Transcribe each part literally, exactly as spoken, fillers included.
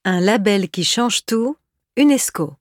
Un label qui change tout, UNESCO.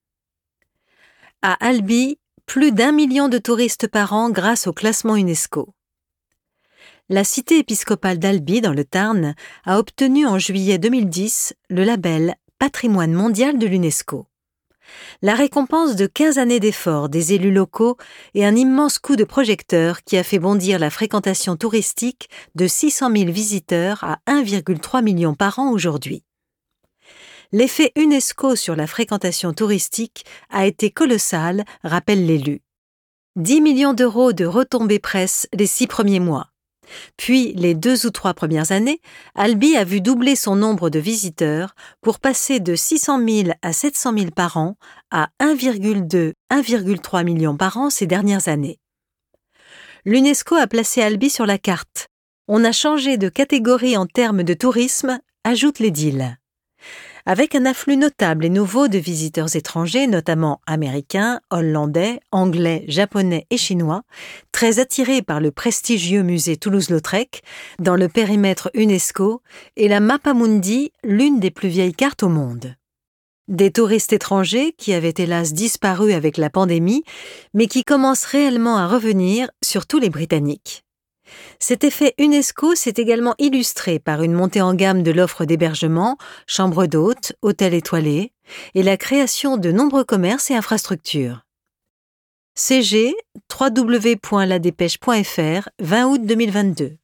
À Albi, plus d'un million de touristes par an grâce au classement UNESCO. La cité épiscopale d'Albi, dans le Tarn, a obtenu en juillet deux mille dix le label Patrimoine mondial de l'UNESCO. La récompense de quinze années d'efforts des élus locaux et un immense coup de projecteur qui a fait bondir la fréquentation touristique de six cent mille visiteurs à un virgule trois million par an aujourd'hui. L'effet UNESCO sur la fréquentation touristique a été colossal, rappelle l'élu. dix millions d'euros de retombées presse les six premiers mois. Puis, les deux ou trois premières années, Albi a vu doubler son nombre de visiteurs pour passer de six cent mille à sept cent mille par an à un virgule deux à un virgule trois million par an ces dernières années. L'UNESCO a placé Albi sur la carte. On a changé de catégorie en termes de tourisme, ajoute l'édile. Avec un afflux notable et nouveau de visiteurs étrangers, notamment américains, hollandais, anglais, japonais et chinois, très attirés par le prestigieux musée Toulouse-Lautrec, dans le périmètre UNESCO, et la Mappamundi, l'une des plus vieilles cartes au monde. Des touristes étrangers qui avaient hélas disparu avec la pandémie, mais qui commencent réellement à revenir, surtout les Britanniques. Cet effet UNESCO s'est également illustré par une montée en gamme de l'offre d'hébergement, chambres d'hôtes, hôtels étoilés, et la création de nombreux commerces et infrastructures. C G, w w w point la dépêche point f r, vingt août deux mille vingt-deux.